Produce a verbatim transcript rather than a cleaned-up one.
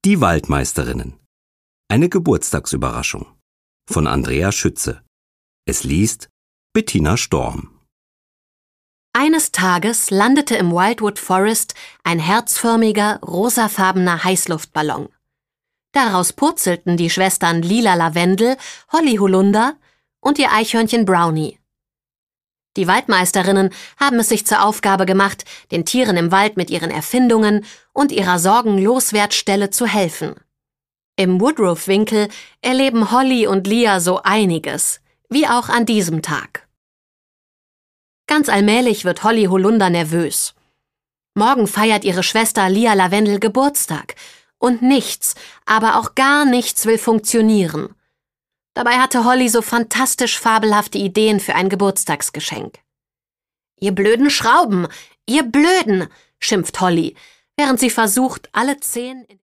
Die Waldmeisterinnen. Eine Geburtstagsüberraschung von Andrea Schütze. Es liest Bettina Storm. Eines Tages landete im Wildwood Forest ein herzförmiger, rosafarbener Heißluftballon. Daraus purzelten die Schwestern Lila Lavendel, Holly Holunder und ihr Eichhörnchen Brownie. Die Waldmeisterinnen haben es sich zur Aufgabe gemacht, den Tieren im Wald mit ihren Erfindungen und ihrer Sorgenloswerdstelle zu helfen. Im Woodruff-Winkel erleben Holly und Lia so einiges, wie auch an diesem Tag. Ganz allmählich wird Holly Holunder nervös. Morgen feiert ihre Schwester Lia Lavendel Geburtstag und nichts, aber auch gar nichts will funktionieren. Dabei hatte Holly so fantastisch fabelhafte Ideen für ein Geburtstagsgeschenk. »Ihr blöden Schrauben, ihr Blöden«, schimpft Holly, während sie versucht, alle zehn